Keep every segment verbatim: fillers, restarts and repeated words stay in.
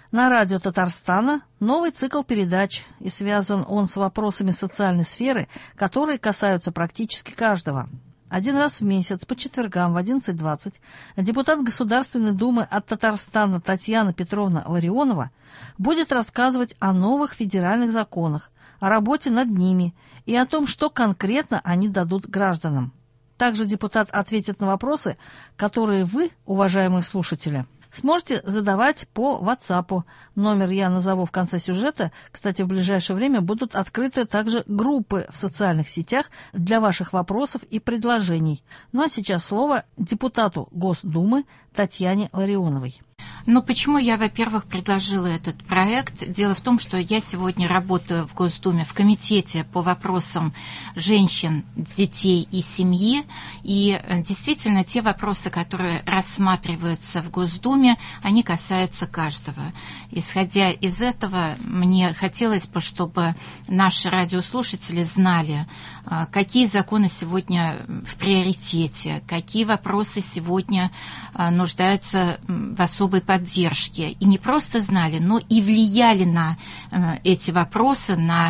На радио Татарстана новый цикл передач, и связан он с вопросами социальной сферы, которые касаются практически каждого. Один раз в месяц по четвергам в одиннадцать двадцать депутат Государственной Думы от Татарстана Татьяна Петровна Ларионова будет рассказывать о новых федеральных законах, о работе над ними и о том, что конкретно они дадут гражданам. Также депутат ответит на вопросы, которые вы, уважаемые слушатели, сможете задавать по WhatsApp. Номер я назову в конце сюжета. Кстати, в ближайшее время будут открыты также группы в социальных сетях для ваших вопросов и предложений. Ну а сейчас слово депутату Госдумы Татьяне Ларионовой. Ну, почему я, во-первых, предложила этот проект? Дело в том, что я сегодня работаю в Госдуме в комитете по вопросам женщин, детей и семьи. И действительно, те вопросы, которые рассматриваются в Госдуме, они касаются каждого. Исходя из этого, мне хотелось бы, чтобы наши радиослушатели знали, какие законы сегодня в приоритете, какие вопросы сегодня нуждаются в особой поддержке. И не просто знали, но и влияли на эти вопросы, на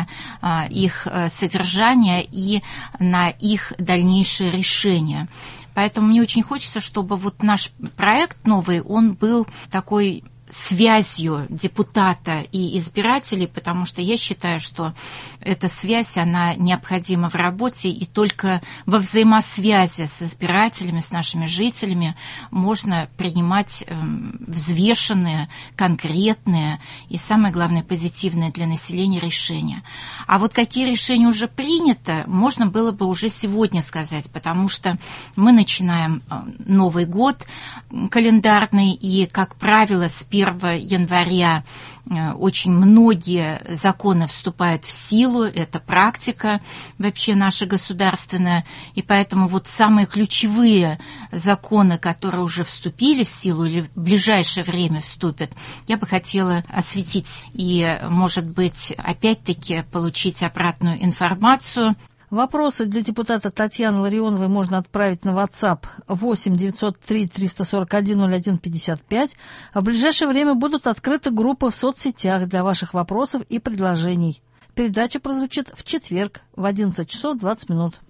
их содержание и на их дальнейшее решение. Поэтому мне очень хочется, чтобы вот наш проект новый, он был такой связью депутата и избирателей, потому что я считаю, что эта связь, она необходима в работе, и только во взаимосвязи с избирателями, с нашими жителями можно принимать э, взвешенные, конкретные и, самое главное, позитивные для населения решения. А вот какие решения уже приняты, можно было бы уже сегодня сказать, потому что мы начинаем Новый год календарный, и, как правило, с первого января очень многие законы вступают в силу, это практика вообще наша государственная, и поэтому вот самые ключевые законы, которые уже вступили в силу или в ближайшее время вступят, я бы хотела осветить и, может быть, опять-таки получить обратную информацию. Вопросы для депутата Татьяны Ларионовой можно отправить на WhatsApp восемь девятьсот три триста сорок один ноль один пятьдесят пять. А в ближайшее время будут открыты группы в соцсетях для ваших вопросов и предложений. Передача прозвучит в четверг в одиннадцать часов двадцать минут.